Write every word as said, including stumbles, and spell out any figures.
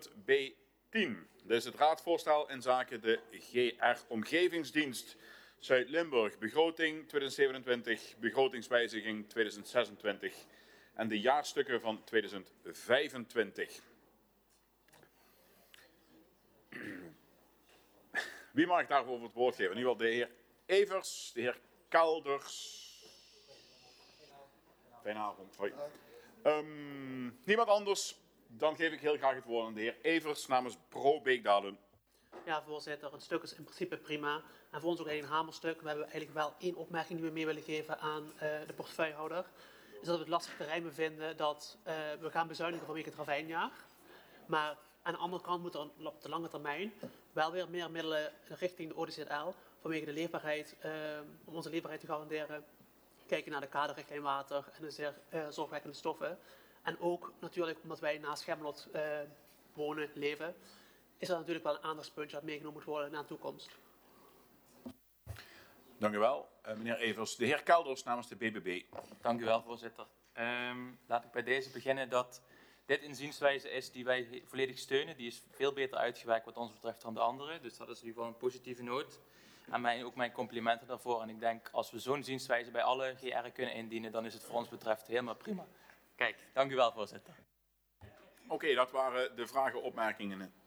punt B tien. Dit is het raadsvoorstel in zaken de G R Omgevingsdienst Zuid-Limburg, begroting tweeduizend zevenentwintig, begrotingswijziging tweeduizend zesentwintig en de jaarstukken van tweeduizend vijfentwintig. Wie mag daarvoor het woord geven? In ieder geval de heer Evers, de heer Kelders. Goedenavond. Hoi. Um, niemand anders? Dan geef ik heel graag het woord aan de heer Evers namens Pro Beekdalen. Ja, voorzitter. Het stuk is in principe prima. En voor ons ook een hamerstuk. We hebben eigenlijk wel één opmerking die we mee willen geven aan uh, de portefeuillehouder. Is dat we het lastig terrein vinden dat uh, we gaan bezuinigen vanwege het ravijnjaar. Maar aan de andere kant moet er op de lange termijn wel weer meer middelen richting de O D Z L vanwege de leefbaarheid, uh, om onze leefbaarheid te garanderen. Kijken naar de kaderrichtlijn water en de zeer uh, zorgwekkende stoffen. En ook natuurlijk omdat wij naast Gemmelot uh, wonen, leven, is dat natuurlijk wel een aandachtspuntje dat meegenomen moet worden naar de toekomst. Dank u wel, uh, meneer Evers. De heer Kelders namens de B B B. Dank u wel, voorzitter. Um, laat ik bij deze beginnen dat dit een zienswijze is die wij volledig steunen. Die is veel beter uitgewerkt wat ons betreft dan de andere. Dus dat is in ieder geval een positieve noot. En mijn, ook mijn complimenten daarvoor. En ik denk, als we zo'n zienswijze bij alle G R'en kunnen indienen, dan is het voor ons betreft helemaal prima. Kijk, dank u wel, voorzitter. Oké, okay, dat waren de vragen en opmerkingen